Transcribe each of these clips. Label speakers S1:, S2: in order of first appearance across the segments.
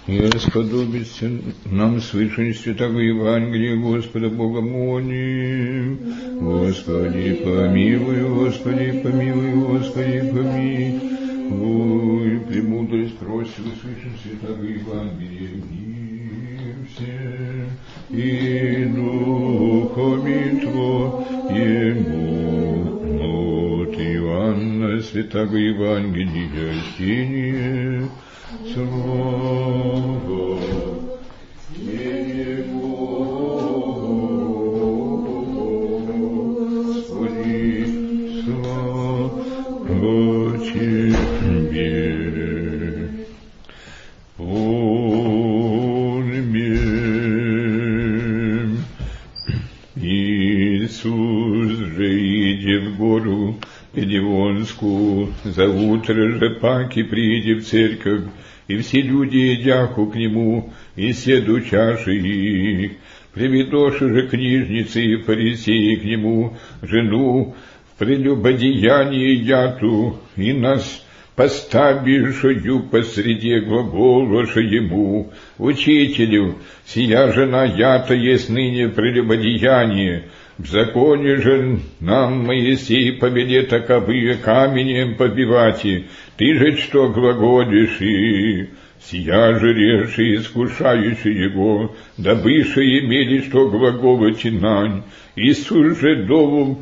S1: И расподобится нам слышать святого Евангелия Господа Бога молим. Господи, помилуй, Господи, помилуй, Господи, помилуй. Премудрость просим, услышим святого Евангелия мир всем. И духами Твоему от Иоанна святого Евангелия чтение. Слава Тебе, Господи, слава Тебе. Помним. Иисус же, идя в гору Елеонскую, за утро же паки приди в церковь, и все люди, идяху к нему, и седу чаши их. Приведоши же книжницы и фарисеи к нему жену в прелюбодеянии яту, и нас поставившую посреди глаголоша ему: «Учителю, сия жена ята есть ныне прелюбодеяние. В законе же нам Моисей повеле таковые каменем побивать, ты же что глаголишь?» И сия же реши искушающий его, добыше имели что глаголать нань. Иисус же дову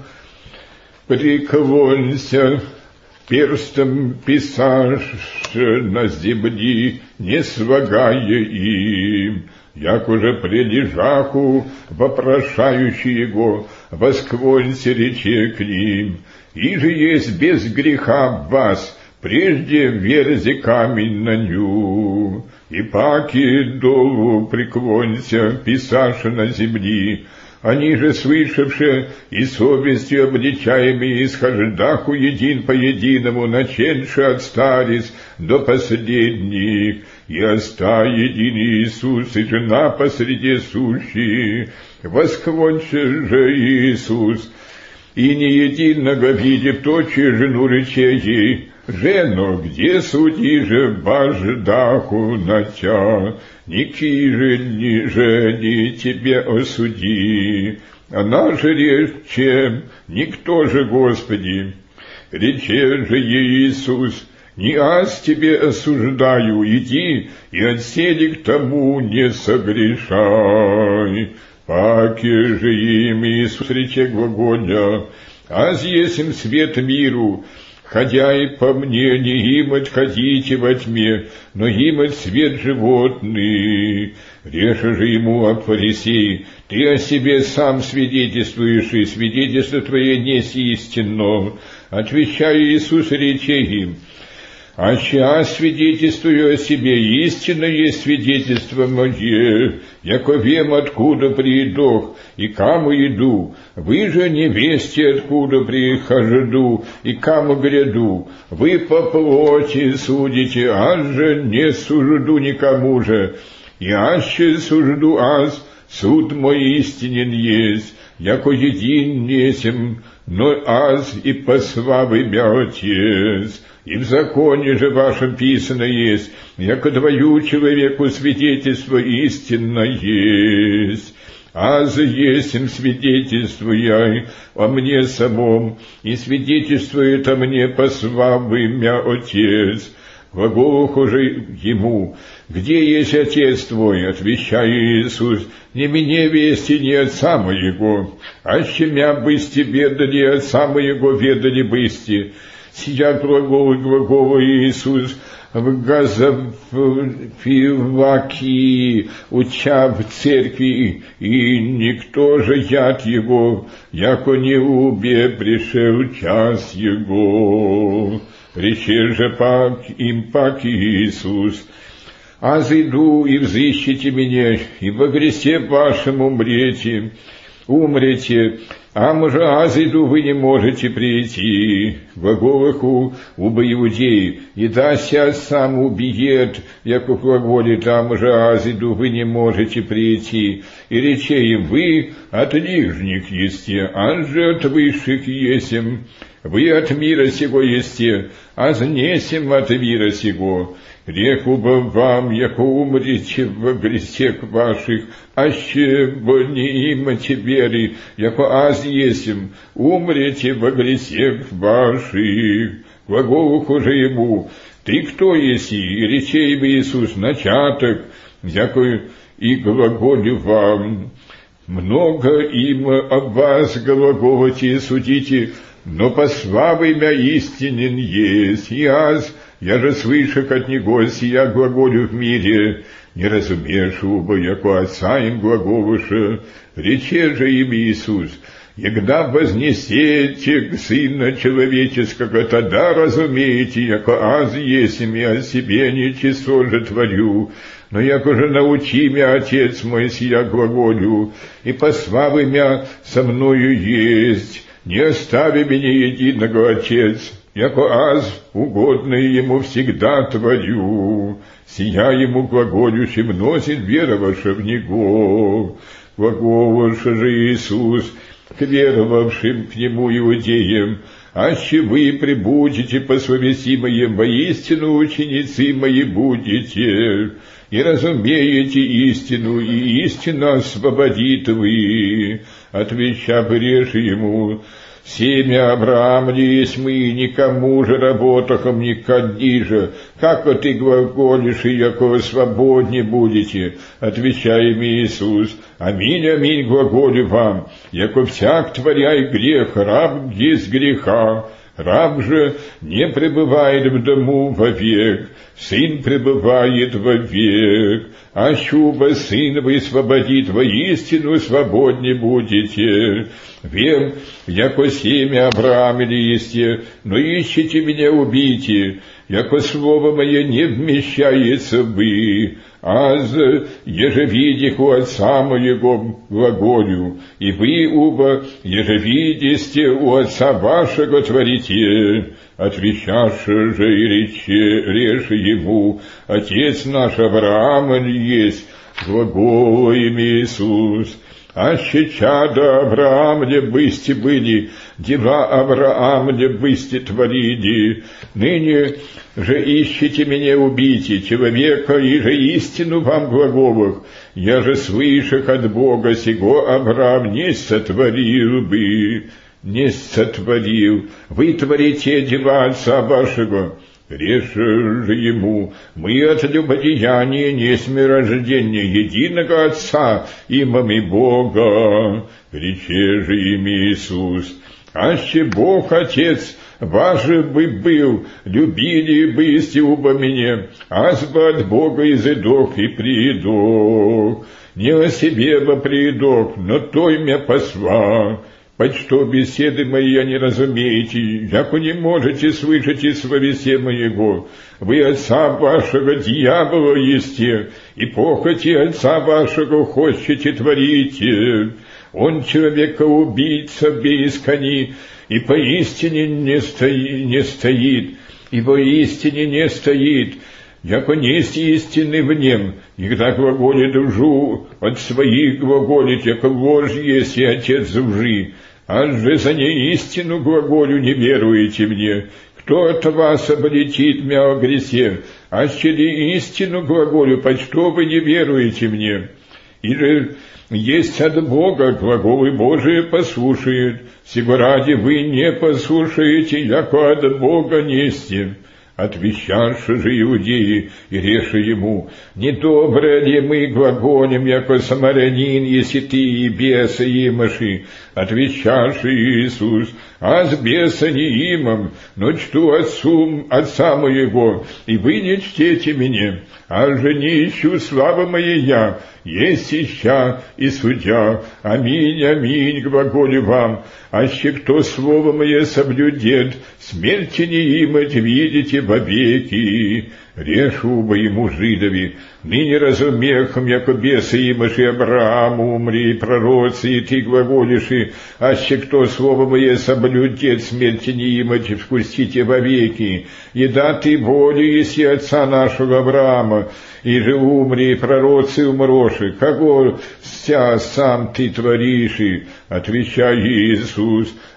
S1: преклонься, перстом писашь на земли, не свагая им. Як уже прилежаху, вопрошающий его, восклонься рече к ним: «И же есть без греха в вас, прежде верзи камень на ню». И паки долу преклонься, писаша на земли. Они же, слышавшие и совестью обличаемые, исхождаху един по единому, наченши от старец до последних. И оста един Иисус, и жена посреди сущей. Восклонься же Иисус, и не единого видев точи жену рече ей: «Жено, где суди же баждаху на тя? Ники же не тебе осуди». Она же рече: «Никто же, Господи». Рече же ей Иисус: «Не аз тебе осуждаю, иди и отседи к тому не согрешай». Паки же им Иисус рече глаголя: «Аз есмь свет миру, ходя и по мне, не имать ходите во тьме, но имать свет животный». Реша же ему об фарисей: «Ты о себе сам свидетельствуешь, и свидетельство твое несть истинно». Отвечая Иисус, рече им: «Аща свидетельствую о себе, истинно есть свидетельство мое, яко вем откуда приидох, и каму иду. Вы же не вести, откуда прихожу, и каму гряду. Вы по плоти судите, аз же не сужду никому же, и аще сужду аз, суд мой истинен есть, яко един несем, но аз и послав имя Отец. И в законе же вашем писано есть, яко двою человеку свидетельство истинно есть. Аз есмь свидетельствуя о мне самом, и свидетельствует о мне послав имя Отец». Глаголуху же ему: «Где есть Отец твой?» Отвечает Иисус: «Не мне вести, не Отца моего, аще мя бысти ведали, Отца моего ведали бысти». Сия глагола Иисус в Газофилакии, уча в церкви, и никто же яд его, яко не убе пришел час его. Рече же им пак Иисус: «Аз иду, и взыщите меня, и во грехе вашем умрете, а може аз иду, вы не можете прийти». Глаголаху убо иудеи: «И да ся сам убиет, яко глаголит, а може аз иду, вы не можете прийти». И рече им: «Вы от нижних есте, аз же от высших есем». вы от мира сего есте, а знесем от мира сего. Реку бы вам, яко умрите во грехах ваших, аще бы не имате веры, яко аз есем, умрете во грехах ваших. Глаголух уже ему, ты кто еси? И речей бы Иисус, начаток, яко и глаголю вам. Много им об вас глаголите и судите, но по славе мя истинен есть, и аз, я же свыше от него сия глаголю в мире, не разумешу бы, яко отца им глаголуша, рече же им Иисус, егда вознесете к Сына Человеческого, тогда разумеете, яко аз есмь и о себе ничего же творю, но яко же научи мя Отец мой сия глаголю, и пославы мя со мною есть, не остави меня единого, Отец, яко аз угодное ему всегда творю, сия ему глаголющим носит веровавши в него. Глаголуша же Иисус к веровавшим к нему иудеям, аще вы прибудете по совести моей, воистину ученицы мои будете, и разумеете истину, и истина освободит вы. Отвеча реже ему, семя Авраама есть мы, никому же работахом не кадижа, как ты глаголишь, и яко свободне будете. Отвечай им Иисус, аминь, аминь глаголю вам, яко всяк творяй грех, раб есть греха, раб же не пребывает в дому вовек, сын пребывает вовек, а щуба сын высвободит, воистину свободне будете. Вем, яко семя Авраам или есте, но ищите меня убейте, яко слово мое не вмещается бы, аз еже видих у отца моего глаголю, и вы оба еже видисте у отца вашего творите. Отвечаше же и рече ему, отец наш Авраам есть, глаголем Иисус. Аще чада Авраамле бысти были, дела Авраамле бысти творили, ныне же ищите меня убийте, человека, и же истину вам глаголах, я же свыше от Бога сего Авраам не сотворил бы, не сотворил, вы творите дела отца вашего. Реше же ему, мы от любодеяния несмь рождения единого Отца имами Бога. Рече же им Иисус, аще Бог Отец ваш бы был, любили бы исти оба меня, аз бы от Бога изыдох и приидох, не о себе бы приидох, но той мя посла. Почто беседы мои я не разумеете, яко не можете слышать из словесе моего. Вы отца вашего дьявола есте, и похоти отца вашего хочете творите. Он человека-убийца без кони, и поистине не стоит, и поистине не стоит, яко несть истины в нем, когда глаголит лжу, от своих глаголит, яко ложь есть и отец лжи. Аж же за неистину глаголю не веруете мне. Кто от вас облетит мя о гресе? Аще ли истину глаголю, почто вы не веруете мне? Или есть от Бога, глаголы Божии послушает, сего ради вы не послушаете, яко от Бога несте. Отвечавши же иудеи и реше ему, недобро ли мы глаголем, яко самарянин, если ты и беса имаши? Отвечавши Иисус, аз беса не имам, но чту отца моего, и вы не чтете меня, а же не ищу славы моей я, есть ища и судья. Аминь, аминь, глаголю вам, аще кто слово мое соблюдет, смерти не имать видите вовеки. Решу бы ему жидови, ныне разумехом, яко бесы имаши Аврааму умри, пророцы, и ты глаголиши, аще кто слово мое соблюдет, смерти не имать вкусите вовеки. Еда ты воли еси отца нашего Авраама, и же умри, пророцы умроши, кого вся сам ты творишь? Отвечай Иисус,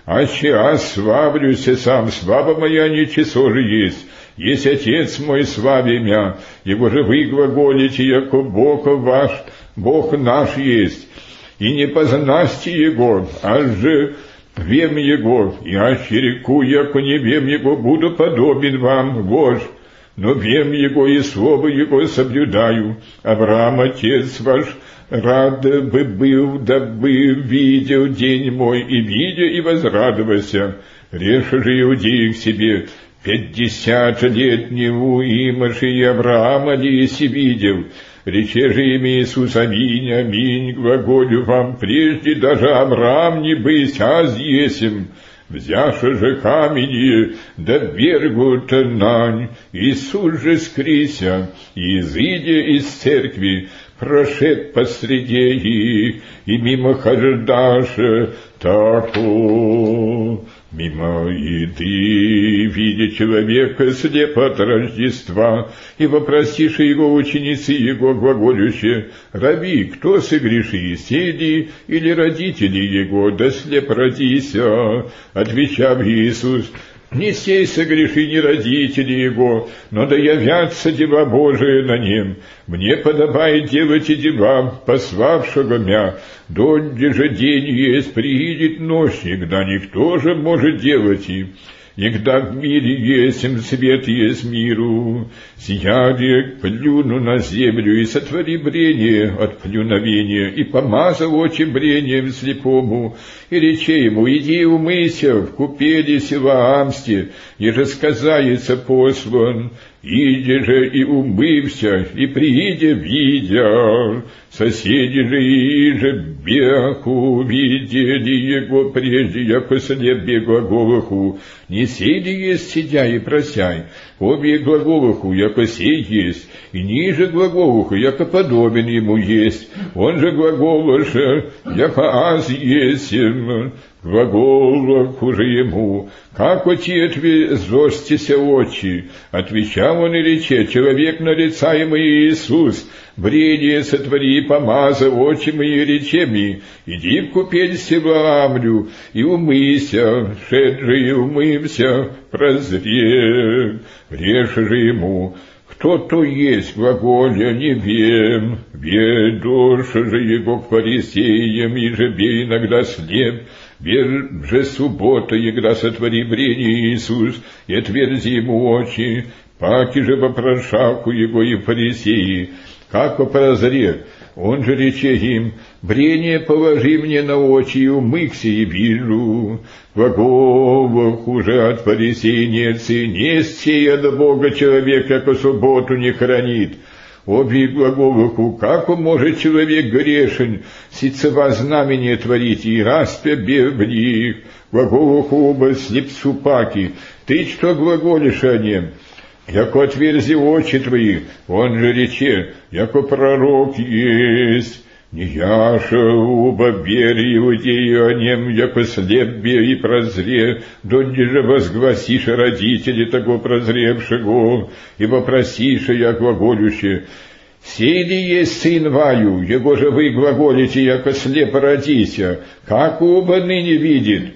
S1: аще ославлюся сам, слава моя ничего же есть Отец мой славе мя, его же вы глаголите, яко Бог ваш, Бог наш есть, и не познасти Его, аж же вем Его, и аще реку, яко не вем Его, буду подобен вам, вож, но вем Его и слово Его соблюдаю. Авраам, Отец ваш, рад бы был, да бы видел день мой, и видя, и возрадовался. Реша же иудеи к себе, 50-летнего имаши и Авраама ли еси видел. Рече же имя Иисус, аминь, аминь, глаголю вам, прежде даже Авраам не быть, аз есим. Взяша же камень, да вергут нань, Иисус же скрися, и изыдя из церкви, прошед посреди их, и мимо хождаша, таку, мимо еды, видя человека слепо от Рождества, и вопросишь его ученицы его глаголюще, раби, кто согреши, седи или родители его, да слеп родися, отвечав Иисус, не сей согреши, не родители его, но да явятся дела Божие на нем. Мне подобает делать и дела пославшего мя. Донде же день есть, приидет ночь, когда никто же может делать и. Егда в мире есмь, свет есть миру, сияние плюну на землю и сотвори брение от плюновения, и помазал очи брением слепому, и рече ему, иди умыйся в купели Силаамсте, еже сказается послан, иди же и умывся, и прииде видя. Соседи же и же бяху видели его прежде, яко слеп глаголаху, не сей ли есть сидя и просяй, обе глаголаху, яко сей есть, и ниже глаголаху, яко подобен ему есть, он же глаголаша, яко аз есим, глаголаху же ему, как ответви зостися очи, отвечал он и рече, человек нарицаемый Иисус, брение сотвори, помаза очи мои речеми, иди в купель Силаамлю, и умыйся, шед же и умымся, прозре, реже же ему, кто то есть глаголя, не вем, ведоша же его к фарисеям, и же бе иногда слеп, вер же суббота, егда сотвори брение Иисус, и отверзи ему очи, паки же вопрошавку его и фарисеи, как прозре, он же рече им, брение положи мне на очи, и умыкся, и вижу, глаголах уже от фарисеи нет, и не сея до Бога человек, яко субботу не хранит. Обе глаголаху, как может человек грешен, сицева знамение творить, и распя в них, глаголаху оба слепцу паки, ты что глаголишь о нем? Яко отверзи очи твои, он же рече, яко пророк есть, не яша уба бери иудею о нем, яко слеп бе и прозре, донде же возгласишь родители того прозревшего, и вопросишь, я глаголюще, сей ли есть сын ваю, его же вы глаголите, яко слеп родися, как оба ныне видит,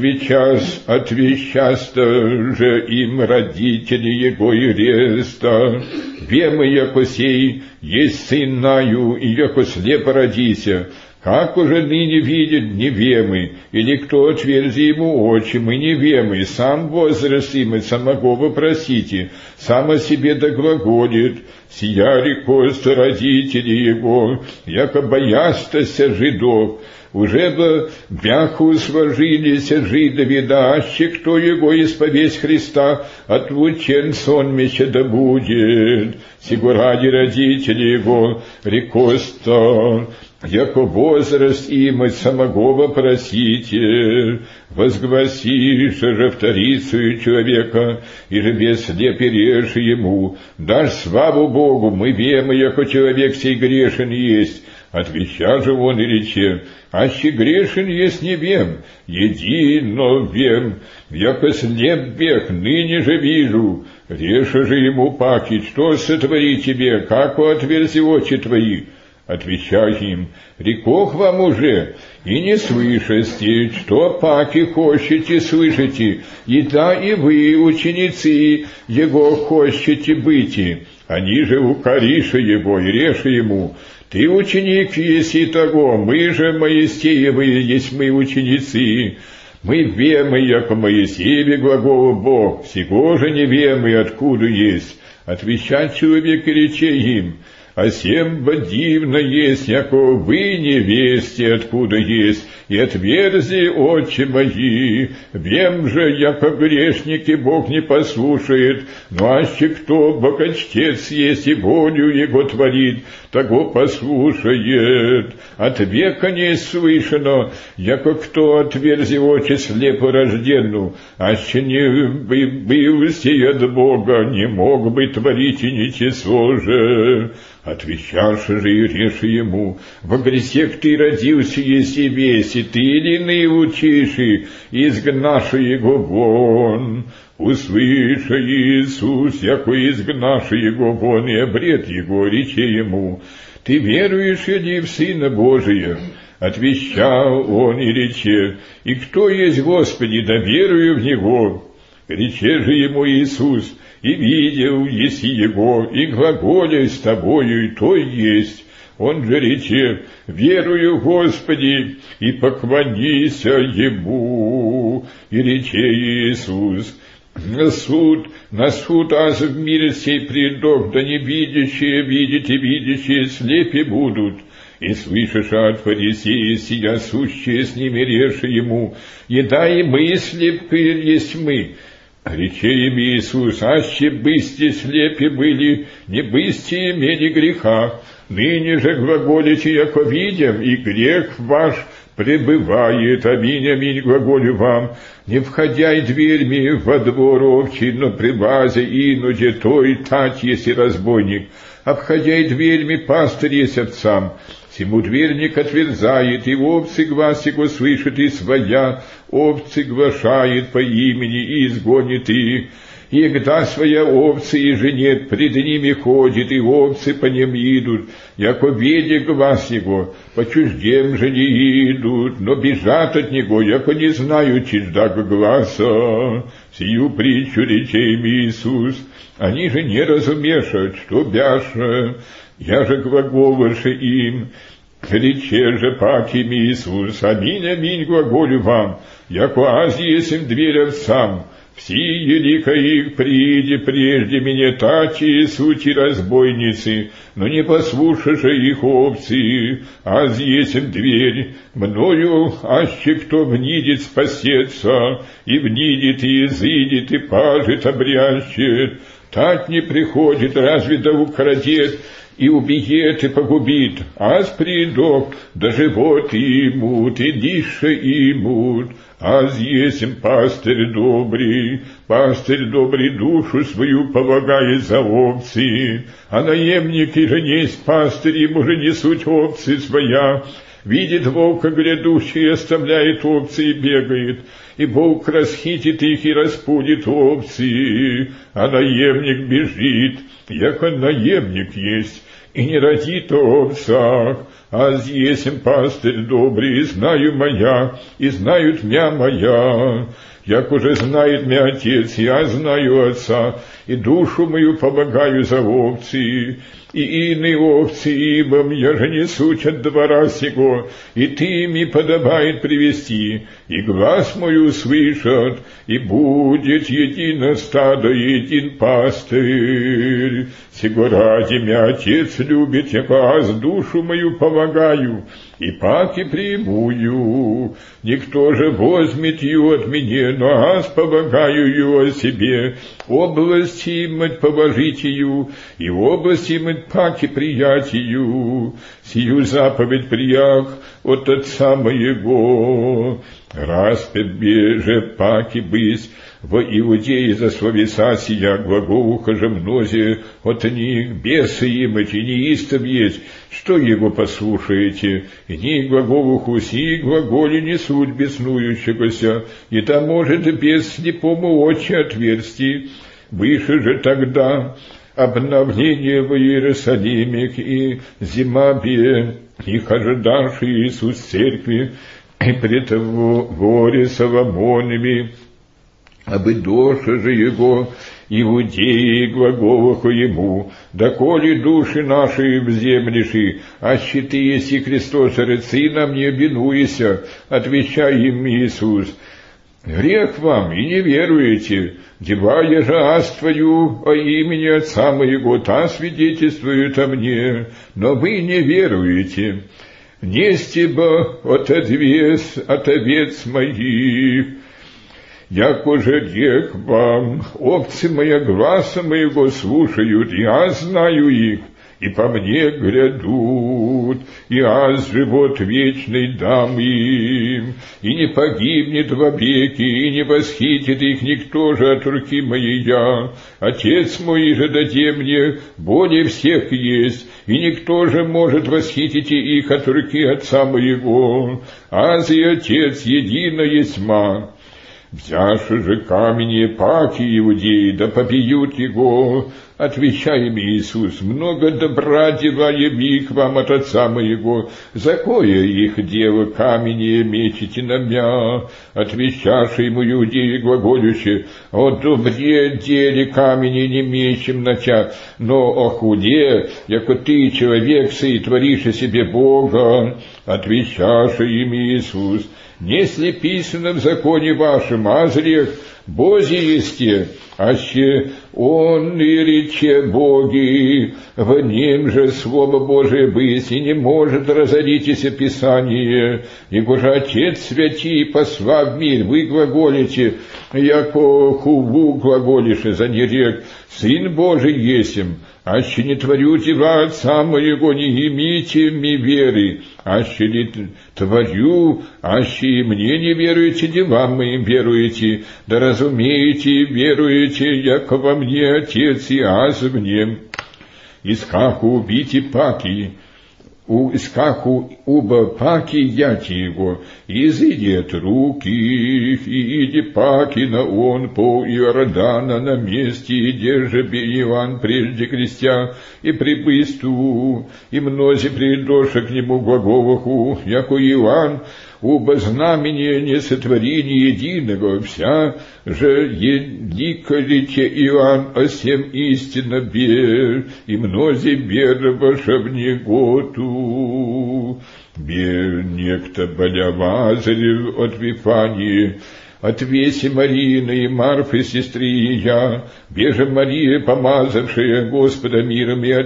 S1: отвечаста же им родители его и реста, вемы, яко сей есть сын наю, и яко слеп родися, как уже ныне видит невемы, или кто отверзи ему очи, мы невемы, сам возраст им и самого вопросите, сам о себе доглаголит, сия рекоста родители его, яко боястася жидов, уже бы бяху сложились жидови, да аще кто его исповедь Христа, отлучен сонмища да будет, сего ради родители его, рекоста, яко возраст им от самого вопросите, возгласишь же вторицию человека, и же без слепи режь ему, дашь славу Богу, мы вем, яко человек сей грешен есть. Отвеча же он и рече, аще грешен есть не вем, едино вем, яко слеп бег, ныне же вижу, реша же ему паки, что сотвори тебе, како отверзи очи твои. Отвечал им: рекох вам уже, и не слышите, что паки хочете слышите, и да и вы, ученицы его, хочете быть. Они же укориша его и реша ему: ты ученик еси того, мы же Моисеевы есть мы ученицы. Мы вемы, яко Моисееве глаголу Бог, сего же не вемы, откуда есть. Отвечать человек и рече им: а сем дивно есть, яко вы не весте, откуда есть, и отверзи, отче мои. Вем же, яко грешники Бог не послушает, но аще кто богочтец есть и волю его творит, того послушает. От века не слышано, яко кто отверзи очи слепорожденну, аще не был сей от Бога, не мог бы творить и ничего же. Отвечавши же и реши ему: во грехах ты родился, если весь, и ты или иные учиши, изгнаши его вон. Услыша Иисус, яко изгнаши его вон, и обрет его, рече ему: ты веруешь ли в Сына Божия? Отвечал он и рече: и кто есть Господи, да верую в Него. Рече же ему Иисус: и видел еси его, и глаголя с тобою, и то есть. Он же рече: верую, Господи, и поклонися ему. И рече Иисус: на суд аз в мире сей предох, да не видящие видеть и видящие слепи будут. И слышаша от фарисея сия сущие с ними реши ему: еда и мы слепы есть мы. Рече им Иисус: аще бысте слепи были, не бысте имели греха, ныне же глаголите, яко видим, и грех ваш пребывает. Аминь, аминь, глаголю вам: не входяй дверьми во двор овчий, но при базе инуде той тать есть и разбойник, обходяй дверьми пастырь есть овцам. Сему дверник отверзает, и овцы глас его слышит, и своя овцы глашает по имени, и изгонит их. И когда своя овцы и женет, пред ними ходит, и овцы по ним идут, яко веде глас его, по чуждем же не идут, но бежат от него, яко не знают чуждого гласа. Сию притчу рече им Иисус. Они же не разумешат, что бяша. Я же глаголыше им: рече же пак им Иисус: аминь, аминь, глаголю вам, яко аз есмь дверь овцам. Все елика их прииде прежде меня тачи сути разбойницы, но не послушаша их овцы, аз есмь дверь, мною аще кто внидит спасется, и внидит, и изыдет, и пажит, обрящет. Так не приходит, разве да украдет, и убиет, и погубит, аз придох, да живот имут, и дише имут. Аз есмь пастырь добрый душу свою полагает за овцы, а наемники же несть пастырь, ему же несут овцы своя. Видит волка грядущий, оставляет овцы и бегает, и волк расхитит их и распудит овцы, а наемник бежит, яко наемник есть, и не родит о овцах. Аз есмь пастырь добрый, и знаю моя, и знают мя моя. Як уже знает мя Отец, я знаю Отца, и душу мою помогаю за овцы. И иные овцы ибо я же несут от двора сего, и ты ми подобает привести, и глас мой услышат, и будет едино стадо, един пастырь. Сего ради мя Отец любит, яко аз душу мою помогаю, и паки примую. Никто же возьмет ее от меня, но аз помогаю ее о себе. Области имать положить ее, и области имать паки приятию. Сию заповедь приях от Отца моего. Распять же паки быть во Иудее за словеса сия, глаголуха же мнозе от них бесы имать, и неистов есть, что его послушаете, и не глаголуху сии глаголи несут беснующегося, и там может бес слепому очи отверсти. Выше же тогда обновление в Иерусалиме и зимабе, их ожидавший Иисус церкви, и при того горе Соломонами, обы доши же его, иудеи глаголаху ему, доколе души наши вземлеши, а щиты еси Христос, рыцы нам не обинуйся, отвечай им Иисус. Грех вам, и не веруете, дева ежаас твою, о имени Отца моего, та свидетельствует о мне, но вы не веруете. Нести бы от овец моих, яко же рек вам, овцы моя гласа моего слушают, я знаю их, и по мне грядут, и аз живот вечный дам им, и не погибнет вовеки, и не восхитит их никто же от руки моей я. Отец мой же даде мне более всех есть, и никто же может восхитить их от руки Отца моего. Аз и Отец едино есма. Взявши же камни паки иудеи, да побьют его, отвечай им Иисус, много добра деваем их вам от Отца моего, за кое их дело камни мечите на мя, отвечавши ему иудеи глаголюще, о добре деле камни не мечем нача, но о худе, яко ты, человек, сотворишь себе Бога, отвечавши им Иисус, несли писано в законе вашем, а грех Божий есте, аще он и рече Боги, в нем же Слово Божие быть, и не может разоритесь Писание, его же Отец святий посла в мир, вы глаголите, яко хулу глаголише, за нерек, Сын Божий есим, аще не творю дела Отца моего, не имейте ми веры, аще не творю, аще и мне не веруете, делам моим веруете, да разумеете, веруете, яко во мне Отец и аз в нем. Искаку убите паки, искаку уба паки яти его, изыдет руки их, и иди паки на он по Иордана на месте, и держи Иоанн прежде крестя, и прибысту, и мнози придоша к нему глаголаху, яко Иоанн, уба знамение несотворения единого, вся же едиколите Иоанн о сем истинно бер, и мнози вероваша в неготу. Бер некто боля Лазарев от Вифании, от Веси Марины и Марфы, сестры я, беже Мария, помазавшая Господа миром и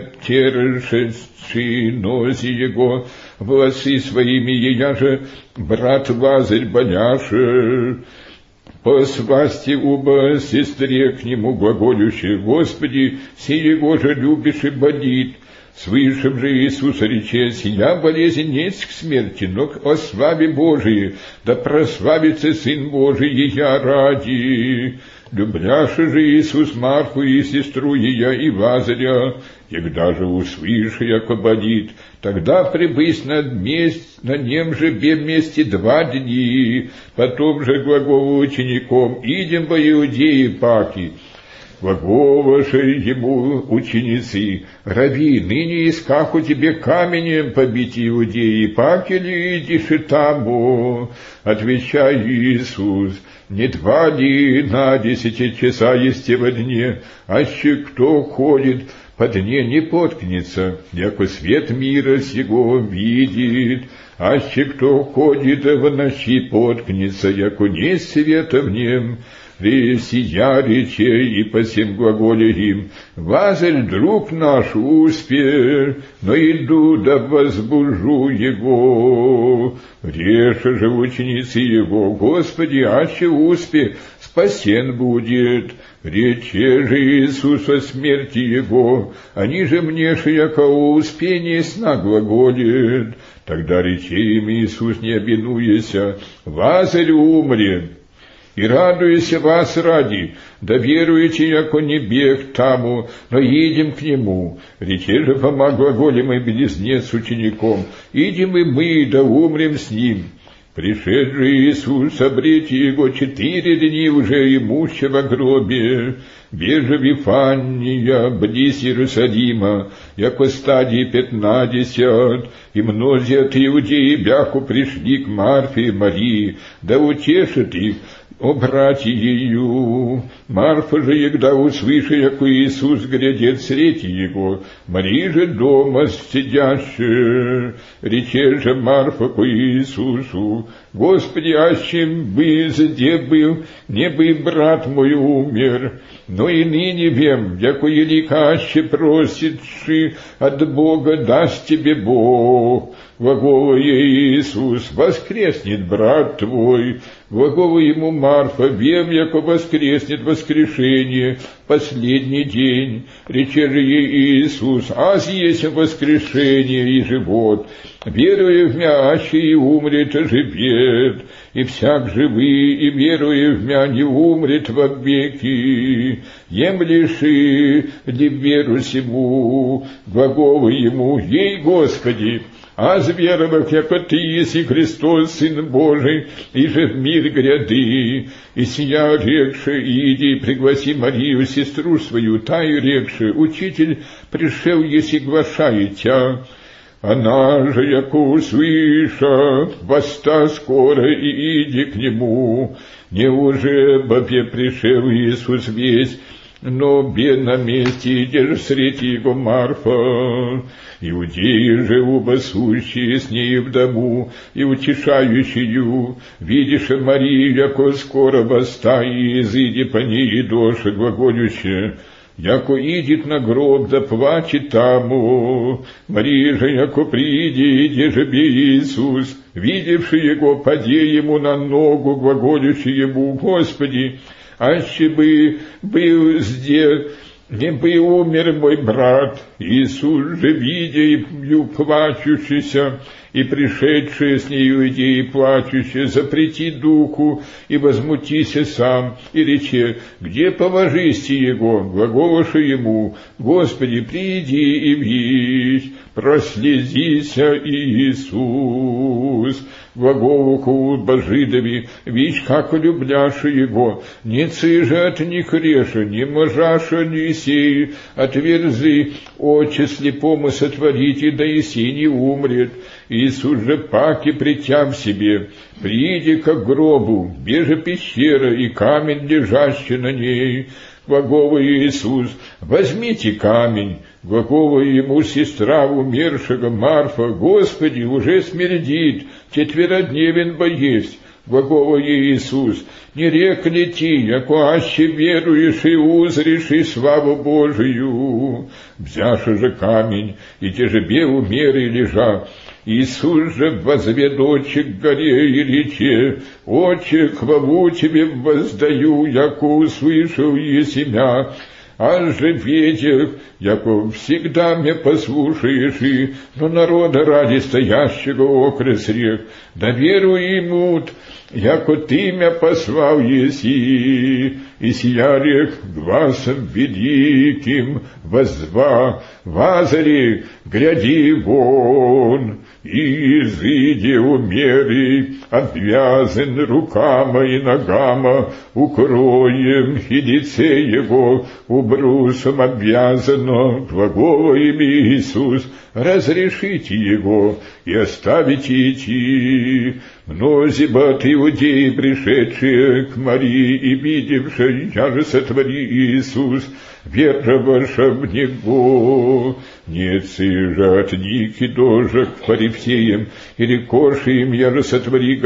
S1: оттерши нози его, волосы своими, я же брат Лазарь боляше, по свасти уба сестре к нему глаголющей, Господи, сего же любишь и болит. Свыше же Иисуса рече, сия болезнь есть к смерти, но о славе Божией, да прославится Сын Божий, и я ради. Любляше же Иисус Марфу и сестру ее и Лазаря, когда же услыша, яко болит, тогда прибысь на нем же вместе 2 дни, потом же глаголу учеником, идем во Иудеи паки. Глаголоши ему ученицы, Раби, ныне искаху тебе каменем побить иудеи, паки ли идишь и таму? Отвечай Иисус, не 2 ли на 10 часа есть во дне, аще кто ходит по дне не поткнется, яко свет мира сего видит, аще кто ходит в ночи поткнется, яко не света в нем. Сия речей и по сем глаголе им, Лазарь, друг наш, успе, но иду да возбужу его. Реша же ученицы его, Господи, аще успе, спасен будет. Рече же Иисус о смерти его, они же мнеше, яко о успении сна глаголит. Тогда рече им Иисус, не обинуяся, Лазарь умрет. И радуйся вас ради, да веруете, яко не бег таму, но едем к нему. Рече же помогла глаголем и близнец учеником, идем и мы, да умрем с ним. Пришед же Иисус обреть его 4 дни уже имущего гробе, беже Вифания, близ Иерусалима, яко стадии 15, и мнози от Иудеи бяху пришли к Марфе и Марии, да утешит их, о братья ее. Марфа же, егда услыша, яко Иисус грядет средь его, Мария же дома сидящая, рече же Марфа ко Иисусу: Господи, ащем бы где был, не бы брат мой умер, но и ныне вем, яко елика аще проситши от Бога, даст тебе Бог. Глагола ей Иисус: воскреснет брат твой. Глагола ему Марфа: вем, яко воскреснет воскрешение последний день. Рече же ей Иисус: аз есть воскрешение и живот. Веруя в мя, аще и умрет, оживет. И всяк живый, и веруя в мя, не умрет вовеки. Емлеши ли веру сему? Глагола ему: ей, Господи, аз веровав, яко Ты еси Христос, Сын Божий, и же в мир гряды. И сия рекше: иди, пригласи Марию, сестру свою, та и рекше: Учитель пришел, еси глашает тя. Она же, яко услыша, восста скоро и иди к нему. Не уже бабе пришел Иисус весь, но бе на месте, идешь средь его Марфа. Иудеи же оба сущие с ней в дому, и утешающую, видишь Марию, яко скоро восста, и изыди по ней и доша глаголюще, яко идет на гроб, да плачет таму. Мария же, яко прииди, иди же бе Иисус, видевший его, поде ему на ногу, глаголющий ему: Господи, аще бы был здесь, не бы умер мой брат. Иисус же, видя ее плачущийся, и пришедшие с нею идеи плачущие, запрети духу, и возмутися сам, и рече: где положись его? Глаголоша ему: Господи, приди и вись. Прослезися, Иисус. Глаголуху Божидови: вишь, как любляша его, не цыжа от них реша, не можаша не сей, отверзи очи слепому сотворите, да и сей не умрет. Иисус же паки притям себе, прииди к гробу, беже пещера и камень, лежащий на ней. Глагола Иисус: возьмите камень. Глагола ему сестра умершего Марфа: Господи, уже смердит, четверодневен боесть. Глагола Иисус: не рек ли ти, яко аще веруешь и узришь и славу Божию. Взяша же камень, и те же бе умеры лежа. Иисус же возвед очи к горе и рече: Отче, хвалу тебе воздаю, яко услышал еси мя, аж же ведях, яко всегда мне послушаешь и, но народа ради стоящего окрест рек, да веруй имут, яко ты мя послал еси. И сия рек гласом великим возва: Лазарь, гряди вон. И изыди умери, обвязан рукама и ногама, укроем, и лице его убрусом обвязано. Глагола имя Иисус: разрешите его и оставите идти. Мнози от иудеи, пришедшие к Марии и видевшие, я же сотвори Иисус, веровавша в Него. Нет сыжа от них и тоже к фарисеям, и рекоши им, я же сотвори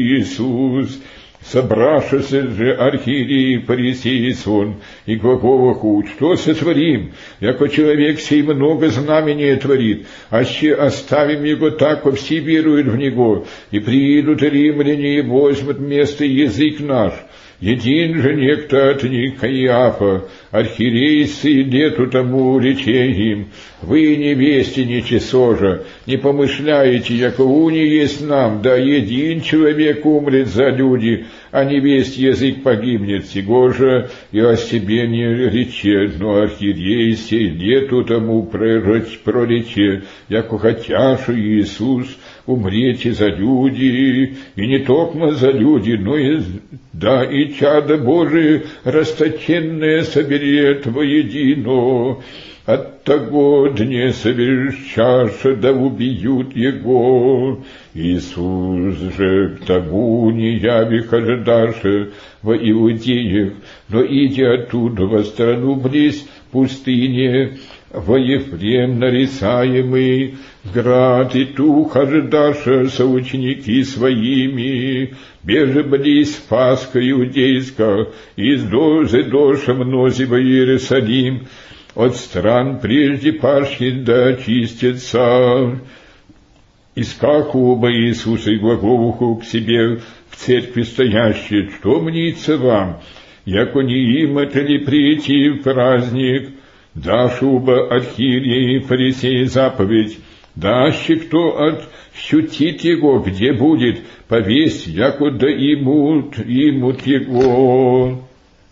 S1: Иисус. Собравшися же архиереи фарисеи сон, и глаголаху: что сотворим, яко человек сей много знамения творит, аще оставим его так, во все веруют в него, и приидут римляне и возьмут место язык наш. Един же некто от них, Каиафа, архиерей сын лету тому, рече им: вы невесте нечесожа, не помышляете, яко уни есть нам, да един человек умрет за люди, а невесть язык погибнет, сего же и о себе не рече, но архиерей сей лету тому прорече, яко хотяши Иисус умреть и за люди, и не только за люди, но и чадо Божие расточенное соберет воедино. Оттого дне совершаша, да убьют его. Иисус же к тому не явих ожидаше во Иудеях, но идя оттуда во страну близ пустыне, во Ефрем нарисаемый град, и тух ожидаша соученики своими, беже близ Пасха иудейска, из дожи доша мнози во Иерусалим, от стран прежде пашки да очистятся. Искакуба Иисуса и глаголуху к себе в церкви стоящие, что мнится вам, яко не им это ли прийти в праздник, дашуба архиереи и фарисеи заповедь, даще кто отщутит его, где будет, повесть, яко да имут его.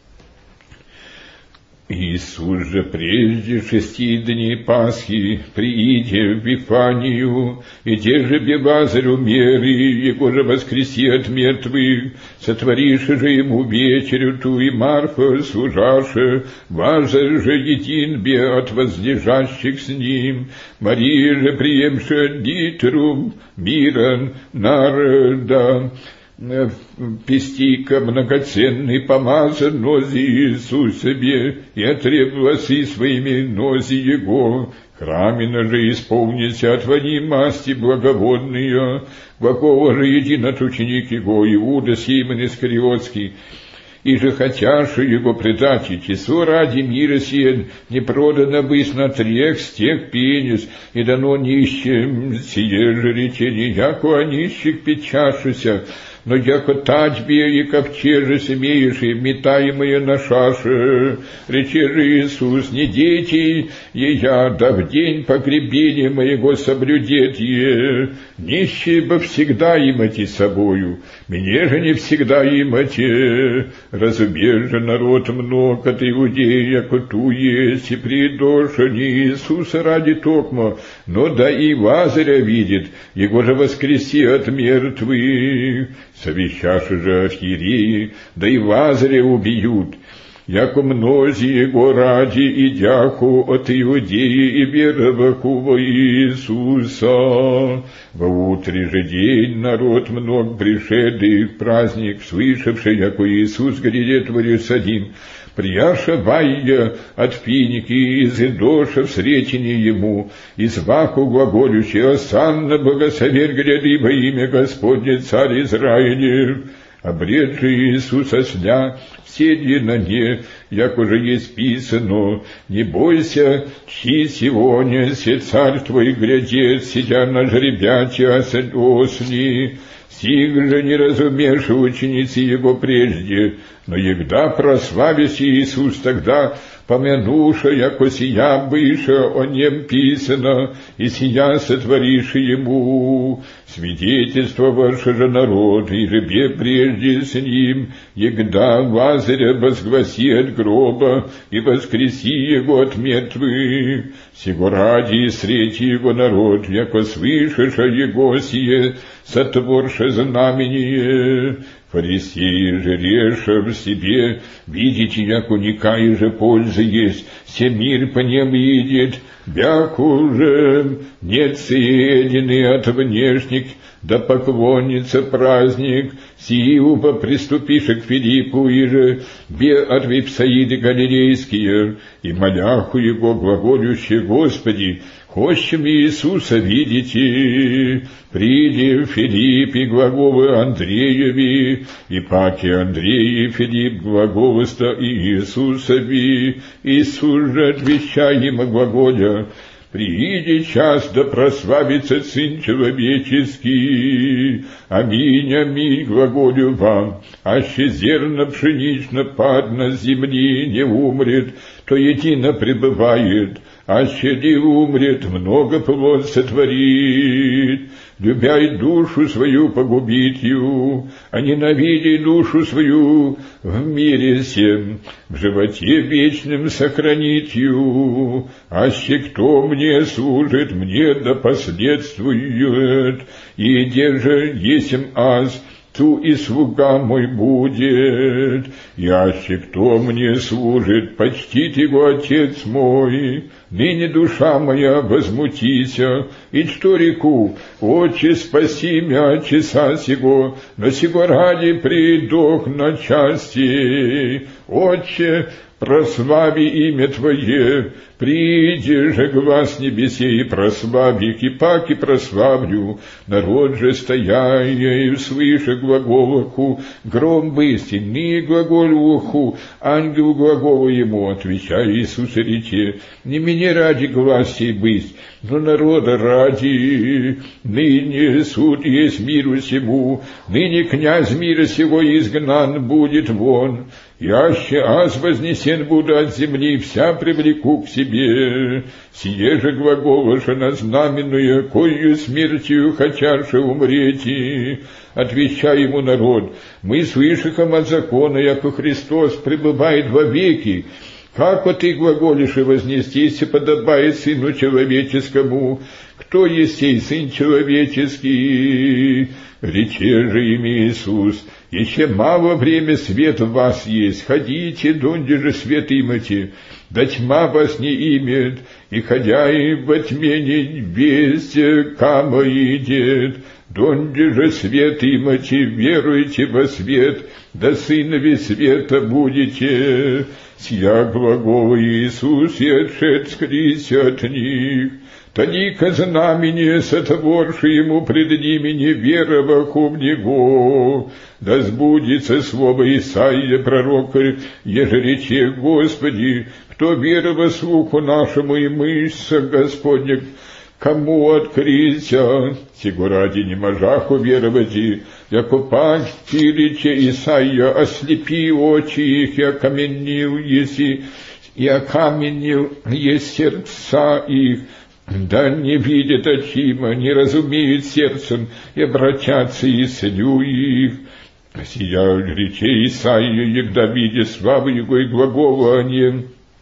S1: Иисус же прежде 6 дней Пасхи прииде в Вифанию, и де же Бевазарь умер, и его же воскреси от мертвых, сотворишь же ему вечерю ту, и Марфа служаша, Лазарь же един бе от возлежащих с ним, Мария же приемша дитрум мира народа, пестика многоценный помазан нози Иисусове, и отребовasi своими нози его, храмина же исполнится отводи масти благоводные, какого же един от ученик его, Иуда Симон Искариотский, и же хотяши его предать, и число ради мира сия не продано бысь на трех стех пенис, и дано нищим сие же речение, яко о нищих печашися, но яко татьбе и ковчеже смеешь, и метаемые на шаше, рече же Иисус, не дети ея, да в день погребения моего соблюдеть нищие бы всегда имати собою, мне же не всегда имати, разубеж же народ много от иудея, яко ту есть, и придоша не Иисуса ради токма, но да и Лазаря видит, его же воскреси от мертвых. Совещаши же архиереи, да и Лазаря убьют, яко мнози его ради, идяку от Иудеи и вероваку во Иисуса. Во утре же день народ много пришедший в праздник, слышавший, яко Иисус грядет в Иерусалим, прияша вайя от финики из Идоша в сречении ему, из ваку глаголющий, осанна благословен гряды во имя Господне Царь Израилев. Обред же Иисуса сня, седи на не, як уже есть писано, не бойся, чьи сегодня се царь твой грядет, сидя на жеребяте осни. Сих же не разумешь ученицы его прежде, но егда прославись Иисус тогда, помянуша, яко сия быша о нем писано, и сия сотворишь ему, свидетельство ваше же народ, и ребе прежде с ним, егда Лазаря возгласи от гроба, и воскреси его от мертвых, сего ради среди его народ, яко слышаша его сие, сотворша знамение. Фарисеи же реша в себе, видите, яко никакой же пользы есть, все мир по нем едет, бяку же нет съедены от внешних, да поклонится праздник, сиуба приступиша к Филиппу, и же бе от Вифсаиды галилейские, и моляху его глаголющие, Господи, хочем Иисуса видите, приди Филипп и глаголы Андрееви, и паки Андрей и Филипп глаголы Иисусови, Иисус же отвечай им глаголя, прииди час, да прославится Сын Человеческий. Аминь, аминь, глаголю вам, аще зерно пшенично пад на земли не умрет, то едино пребывает, Ащеди умрет, много плод сотворит, любя и душу свою погубить ю, а ненавидя душу свою в мире всем, в животе вечном сохранить ю. Аще кто мне служит, мне да последствует, и держа есмь аз, ту и слуга мой будет. Яще кто мне служит, почтит его Отец мой. Ныне душа моя возмутися, и что реку, Отче, спаси мя часа сего, но сего ради придох на части. Отче, прослави имя Твое, приди же глаз небесей, прославь их, и паки прославлю. Народ же стоя и свыше глаголоху, гром быстрый, глаголуху, ангел глагола ему, отвечая Иисус рече, не мне ради глаз сей быть, но народа ради. Ныне суд есть миру сему, ныне князь мира сего изгнан будет вон. Яще аз вознесен буду от земли, вся привлеку к себе. Сие же глаголоша на знаменную, кою смертью хотяше умрети. Отвечай ему народ, мы слышим от закона, яко Христос пребывает вовеки. Как ты глаголишь и вознестись, подобает Сыну Человеческому? Кто есть сей Сын Человеческий? Рече же им Иисус, еще мало время свет в вас есть, ходите, донде же свет имате, да тьма вас не имет, и ходя и во тьме не весть, кама идет, донде же свет имате, веруйте во свет, да сынови света будете. Сия глагол Иисус, и отшед скрися от них. Тоди-ка знамение сотворши ему пред ними не вероваху в него. Да сбудется слово Исаия пророка, еже рече Господи, кто верова слуху нашему и мышца Господня, кому открыться, сего ради не можаху веровати, яко пак рече Исаия, ослепи очи их, и окаменил еси, и окаменил есть сердца их, да не видят очима, не разумеют сердцем, и обратятся и исцелю их. Сия рече Исаия, егда видя славу его и глагола о нем.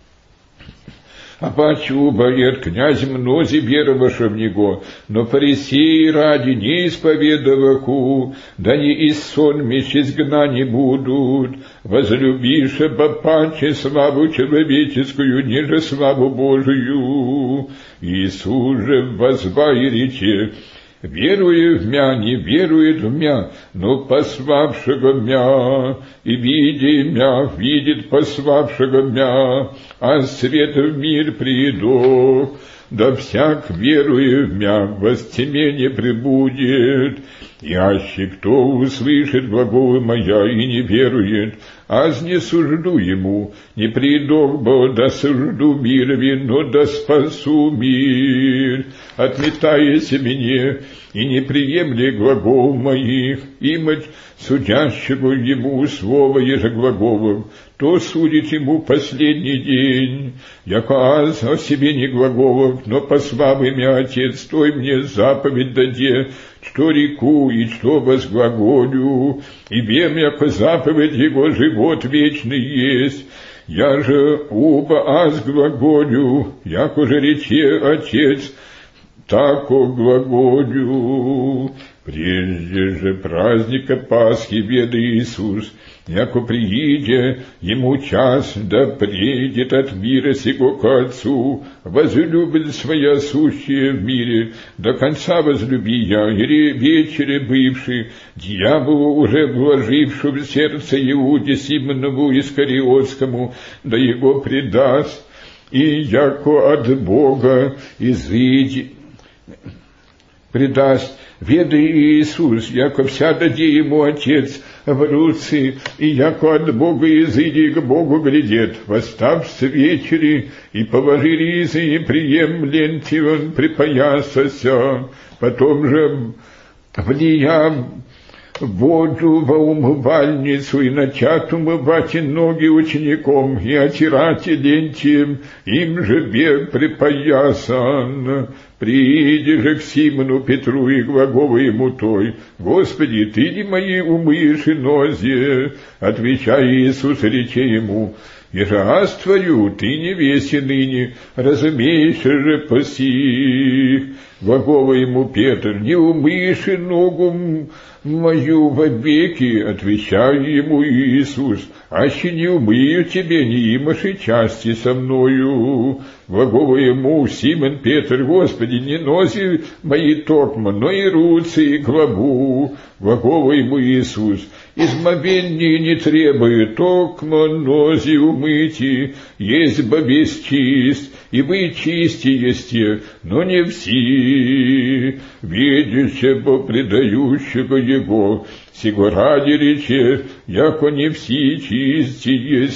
S1: А пачу боят князь мнози вероваша в него, но фарисеи ради не исповедоваху, да не из сонмищ изгнани будут, возлюбише паче славу человеческую, ниже славу Божию. Иисус же возва и рече, веруя в мя, не верует в мя, но пославшего мя, и видя мя, видит пославшего мя, а свет в мир придох, да всяк веруя в мя, во тьме не пребудет. Яще кто услышит глаголы моя и не верует, аз не сужду ему, не придох бы да сужду мирови, но да спасу мир. Отметаясь мне и не приемли глагол моих, имать судящего ему слово ежеглаголов, то судит ему последний день. Яко аз о себе не глаголов, но послав имя Отец, той мне заповедь даде, что реку и что возглаголю, и вем, яко заповедь его живот вечный есть. Я же оба аз глаголю, яко же рече Отец, тако глаголю. Прежде же праздника Пасхи веда Иисус, яко прииде ему час, да придет от мира сего к Отцу, возлюбит своя сущее в мире, до конца возлюби я, и вечере бывший, дьяволу уже вложившую в сердце Иуде Симонову Искариотскому, да его предаст, и яко от Бога изыди предаст. Веда Иисус, яко вся даде ему Отец в руцы, и яко от Бога изыди к Богу глядет, восстав с вечери, и положи ризы, и приемленти он припоясася, потом же влия воду во умывальницу и начать умывать ноги учеником и отирать лентием, им же бег припоясан. Прииди же к Симону Петру и глаголу ему той: Господи, ты ли мои умыешь и нози? Отвечая Иисус, рече ему: Еже аз твою, ты не веси ныне, разумеешь же посих. Глагола ему Петр: не умыешь и ногу мою вовеки. Отвечая ему Иисус: аще не умыю тебе, не имашь и части со мною. Глагола ему Симон Петр: Господи, не носи мои токмо, но и руцы, и главу. Глагола ему Иисус: измовенней не требует, токмо нози умыти, есть бы весь чист, и вы чисти есте, но не все. Видящего предающего его, сего ради рече, яко не все чисти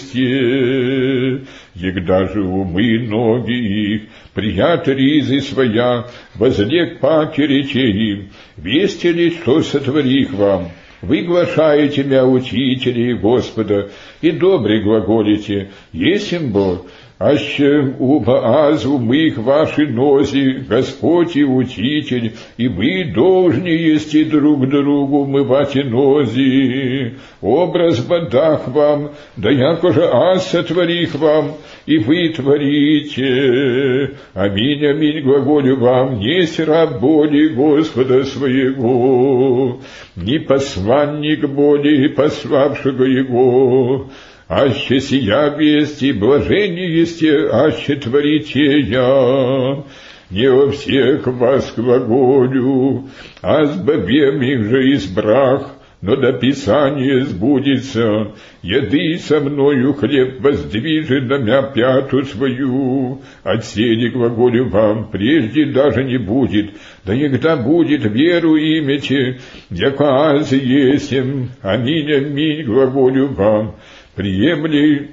S1: есте. Егда же умы ноги их, прият ризы своя, возлег паки рече им: весте ли, что сотворих вам? Вы глашаете мя учителей Господа, и добре глаголите: есмь Бог, аще уба аз умых ваши нози, Господь и Учитель, и вы должны есть друг другу умывать нози. Образ бодах вам, да яко же аз сотворих вам, и вы творите. Аминь, аминь, глаголю вам, несть раб боли Господа своего, не посланник боли пославшего его. Аще сия весть и блажение есте, аще творите я. Не во всех вас глаголю, а с бобем их же избрах, но до Писания сбудется: еды со мною хлеб воздвижет на мя пяту свою. От сени глаголю вам, прежде даже не будет, да егда будет, веру имете, яко аз есмь. Аминь, аминь, глаголю вам. Приемли,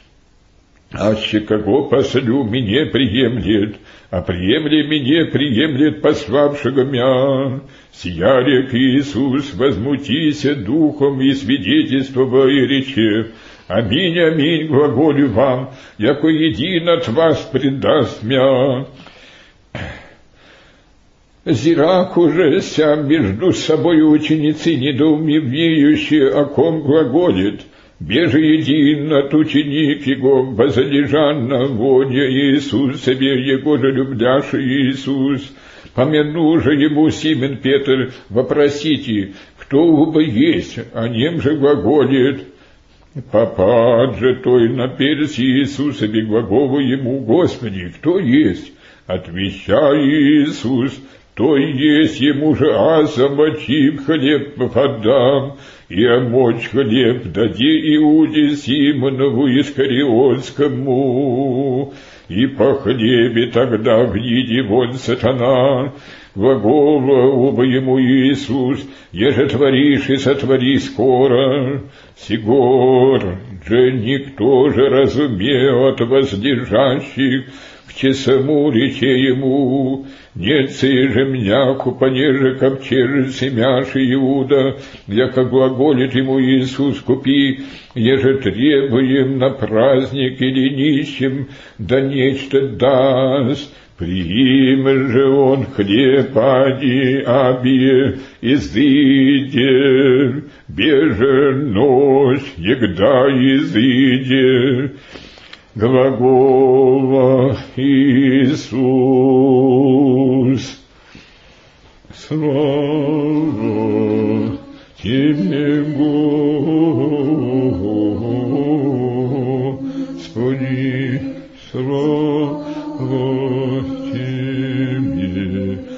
S1: аще кого пошлю, мне приемлет, а приемли мне, приемлет пославшего мя. Сия рек Иисус: возмутися духом и свидетельствова и рече: аминь, аминь, глаголю вам, яко един от вас предаст мя. Зирак уже ся между собой ученицы недоумевеющие, о ком глаголит. Беже един от ученик его, возлежан на воде Иисус себе, его же любляши Иисус. Помяну же ему Симон Петр: вопросите, кто оба есть, о нем же глаголит. Попад же той на персть Иисуса, и глаголу ему: Господи, кто есть? Отвечай Иисус: то есть ему же аз замочив хлеб подам, и омочь хлеб даде Иуде Симонову Искариотскому. И по хлебе тогда въеди вон сатана. Глагола оба ему Иисус: еже творишь и сотвори скоро. Сигор же никто же разумел от возлежащих, к чесому рече ему: нет же мняку, понеже ковчеже семяши Иуда, яко глаголит ему Иисус: купи, еже требуем на праздник или нищим, да нечто даст. Приим же он хлеб абие изыде, беже ночь, егда изыде. Глагола Иисус. Слава Тебе, Господи, слава Тебе,